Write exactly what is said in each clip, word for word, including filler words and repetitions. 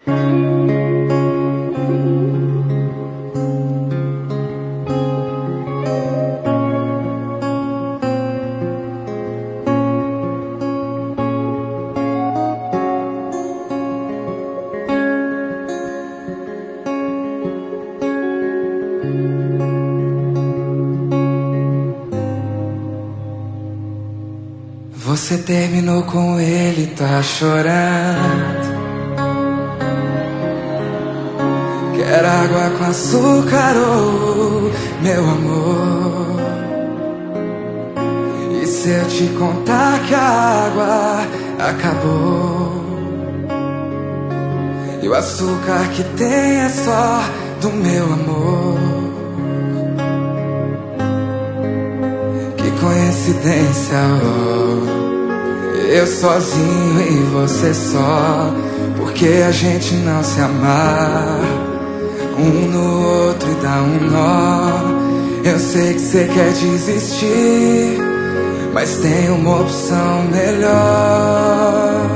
Você terminou com ele, tá chorando. Quer água com açúcar, oh, meu amor. E se eu te contar que a água acabou e o açúcar que tem é só do meu amor? Que coincidência, oh. Eu sozinho e você só, porque a gente não se amar um no outro e dá um nó. Eu sei que você quer desistir, mas tem uma opção melhor.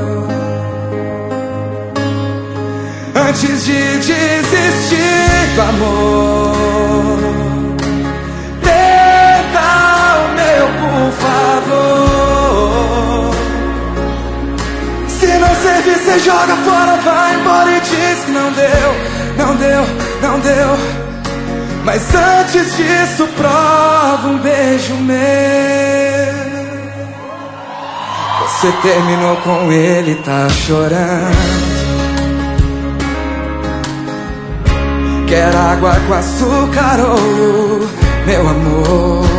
Antes de desistir do amor, tenta o meu, por favor. Se não servir, você joga fora, vai embora e diz que não deu, não deu, não deu. Mas antes disso, prova um beijo meu. Você terminou com ele, tá chorando. Quer água com açúcar, oh, meu amor.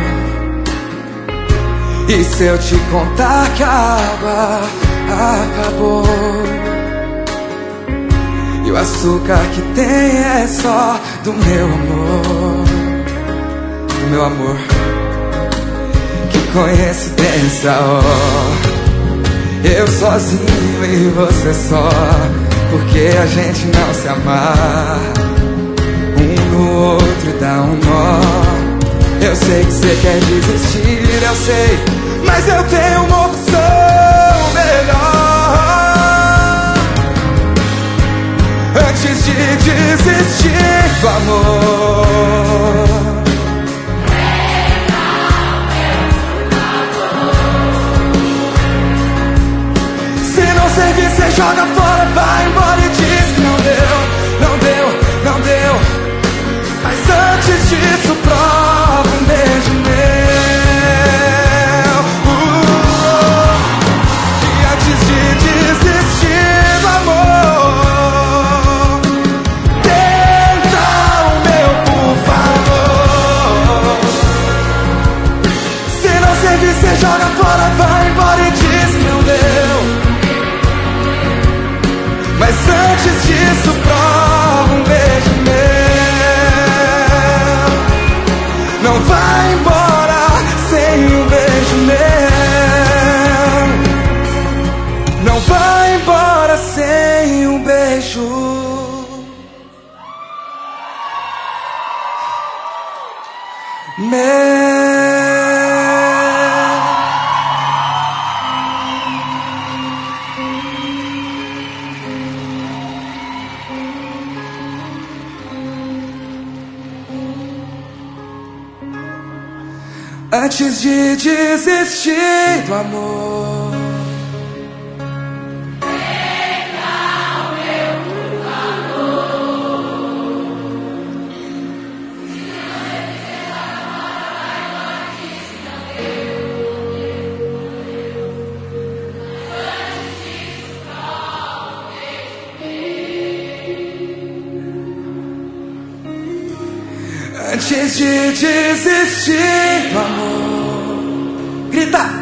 E se eu te contar que a água acabou e o açúcar que tem é só do meu amor, do meu amor. Que coincidência, oh. Eu sozinho e você só, porque a gente não se amar um no outro e dá um nó. Eu sei que você quer desistir, eu sei, mas eu tenho uma opção melhor. Antes de desistir do amor, se não servir, você joga fora, vai embora e diz que não deu, não deu, não deu. Mas antes disso, prova um beijo meu. Você joga fora, vai embora e diz que não deu. Mas antes disso, prova um beijo meu. Não vai embora sem um beijo meu. Não vai embora sem um beijo meu. Antes de desistir do amor, tenta o meu, por favor. Se não servir, você joga fora, vai embora e diz que não deu. Antes disso, prova um beijo meu. Antes de desistir do amor, grita!